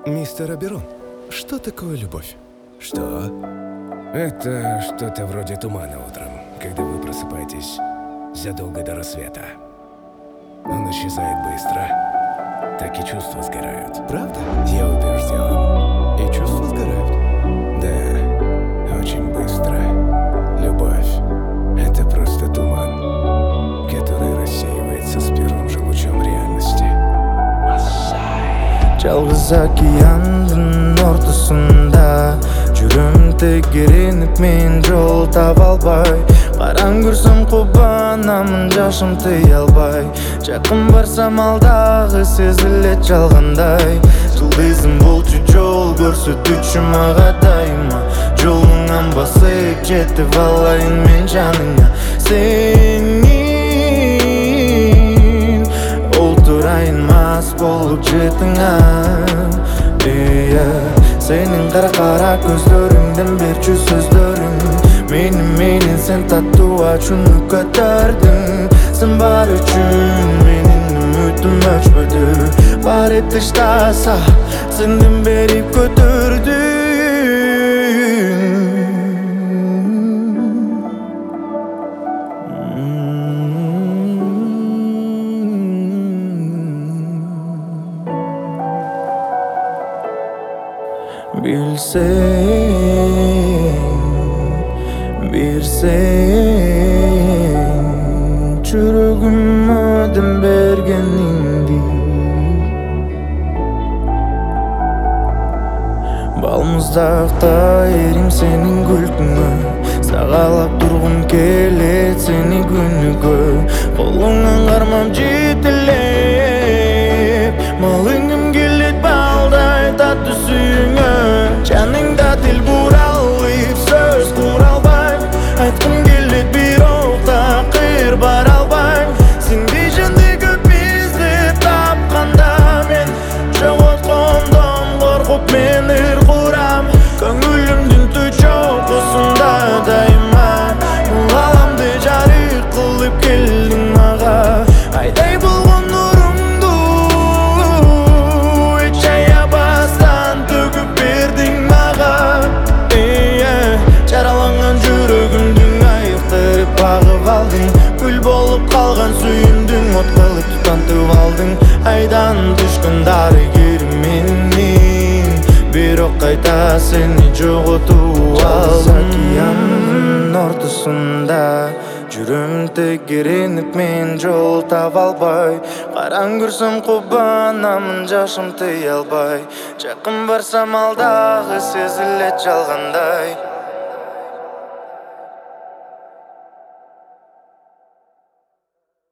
Мистер Аберон, что такое любовь? Что? Это что-то вроде тумана утром, когда вы просыпаетесь задолго до рассвета. Он исчезает быстро, так и чувства сгорают. Правда? Я убежден. И чувства сгорают? Да, очень быстро. Любовь — это просто туман, который рассеивается с первым же лучом реальности. Жалғыз океандың ортасында жүрем тегереніп мен жол таба албай, қараң көрсем қубанамын жашым тыя албай, жақын барсам алдағы сезілет жалғандай. Жұлдызым болчу жол көрсөтүүчү мага дайыма, жолуңан басып жетип алайын мен жаныңа. Сенин олтурайын мас болуп жетиңа. Сенин кара көздөрүңдөн берчү сөздөрүң менен сен таттуу ачууну көтөрдүң. Сен бар үчүн менин үмүтүм өчпөдү, бар тыштаса сенден берип көтөрдүң. Bilsең, жүрөгүмө дем бергениңди, балмуздакта эрим сенин күлкүңө, сагалап тургум келет сени күнүгө. Колуңан кармап жетелеп, малынгым келет балдай таттуу сүйүүңө. Жаныңда тил буралып сөз кура албайм, айткым келет бирок такыр бара албайм. Сендей жанды көп издеп тапканда мен жоготкондон коркуп мен ыр курам. Көңүлүмдүн чокусунда дайыма аламды жарык кылып келдиң мага. Айдай болгон нурумду эч аябастан төгүп бердиң мага. Жараланган жүрөгүмдүн айыктырып багып алдың, күл болуп калган сүйүмдүң от кылып тутантып алдың. Айдан түшкөн дарыгерим менин, бирок кайта сени жоготуп алдым. Океандын ортосунда жүрөм тегеренип мен жол таба албай, караң көрсөм кубанамын жашым тыя албай, жакын барсам алдагы сезилет жалгандай.